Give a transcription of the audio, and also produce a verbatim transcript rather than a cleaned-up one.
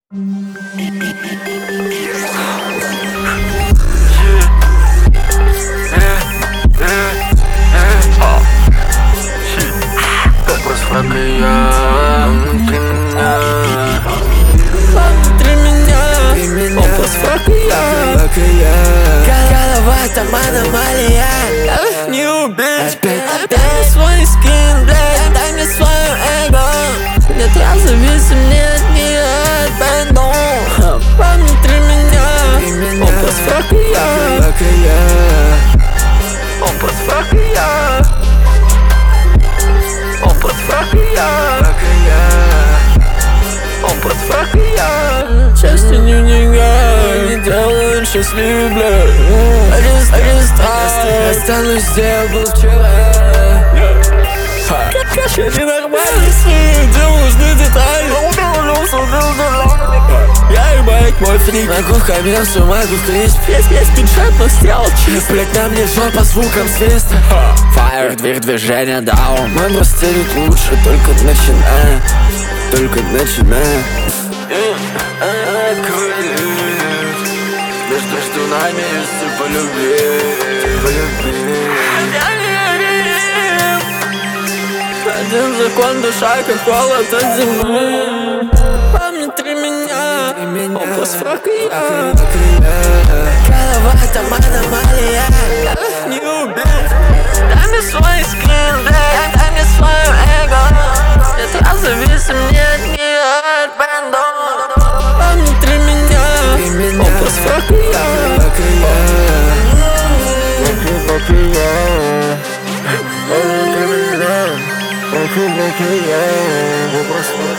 Вопрос, как и я, внутри меня. Внутри меня, вопрос, как и я. Голова там аномалия. Не убить, дай мне свой скин, блядь, дай мне свое эго. Нет, я зависим, нет, не от бэндов. Внутри меня, вопрос, как и я. Вопрос, как и я. Вопрос, как и я. Вопрос, как и я. Счастье не в деньгах, не делает счастливым, блядь. Один, один страх, останусь где был вчера. Я ненормальный свет, где нужны детали. Я и байк, мой фрик. Могу в коммерцию, могу в клич. Есть, есть бюджет, но сделал чист. Блять, на мне жопа звуком свиста. Фаер, дверь, движение, даун. Мой брос стелит лучше, только начиная. Только начиная. Между нами есть по любви, по любви. Один закон, душа, как холод от зимы. Внутри меня, вопрос, как и я. Голова там аномалия. Не убить, дай мне свой скин, блядь, дай мне свое эго. Нет, я зависим, нет, не от бэндов. Внутри меня, вопрос, как и я. Как и я. Вопрос, как и я.